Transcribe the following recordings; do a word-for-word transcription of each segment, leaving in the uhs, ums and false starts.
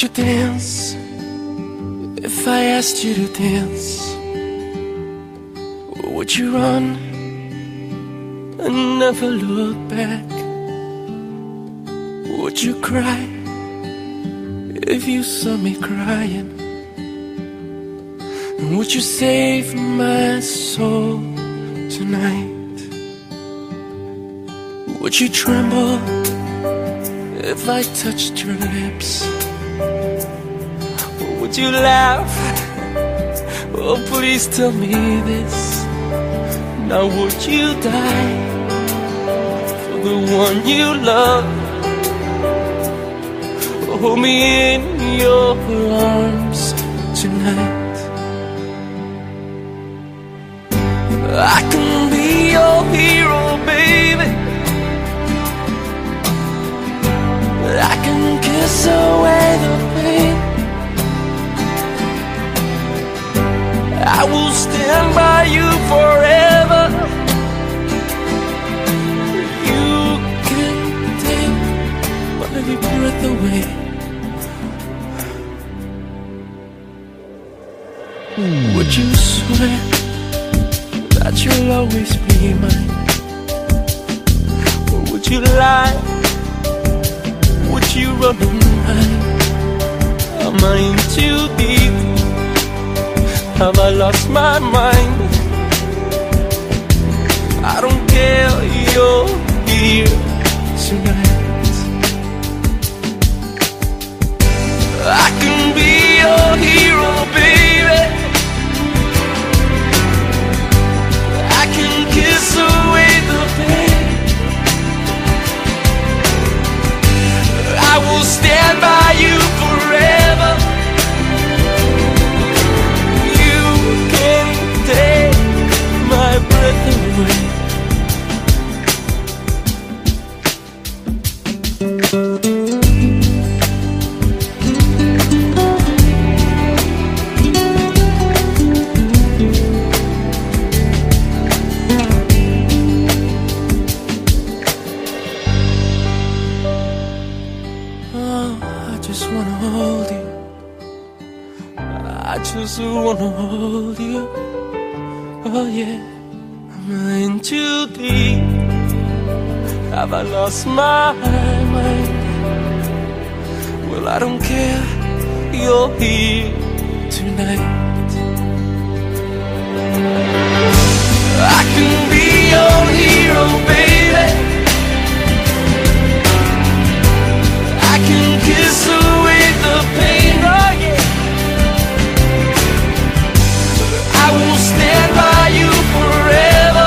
you dance if I asked you to dance? Would you run and never look back? Would you cry if you saw me crying? And would you save my soul tonight? Would you tremble if I touched your lips? Or would you laugh? Oh, please tell me this. Now would you die for the one you love? Hold me in your arms tonight. I can be your hero, baby. I can kiss away the pain. I will stand by you forever. You can take my breath away. Would you swear that you'll always be mine? Or would you lie? Would you run and hide? Am I in too deep? Have I lost my mind? I don't care, you're here tonight. I can be your hero, baby. I can kiss away the pain. I will stand by you forever. You can take my breath away. I just wanna hold you. I just wanna hold you. Oh yeah. Am I in too deep? Have I lost my mind? Well, I don't care. You're here tonight. I can be your hero, baby. I can kiss away the pain, oh yeah. I will stand by you forever.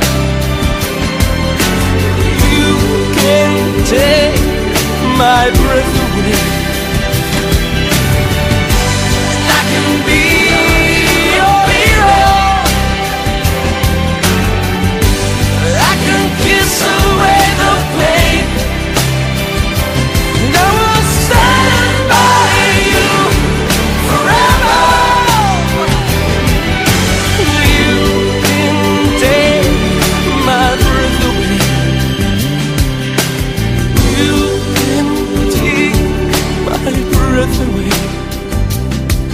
You can take my breath away. And I can be your hero. I can kiss away the pain. And I will stand by you forever. You can take my breath away. You can take my breath away.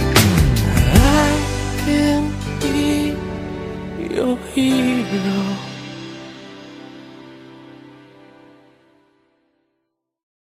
I can be your hero.